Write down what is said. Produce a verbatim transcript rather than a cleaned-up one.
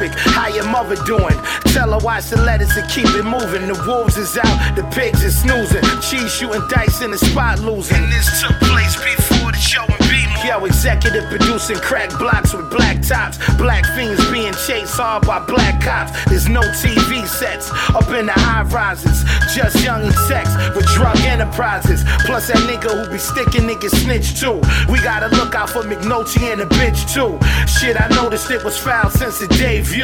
How your mother doing? Tell her watch the letters and keep it moving. The wolves is out, the pigs is snoozing. Cheese shooting dice in the spot losing. And this took place before the show and B movie. Yo, executive producing crack blocks with black tops. Black fiends being chased hard by black cops. There's no T V sets up in the high rises. Just young and sex with drug enterprises. Plus that nigga who be sticking niggas snitch too. We gotta look out for McNulty and the bitch too. Shit, I noticed it was foul since the debut.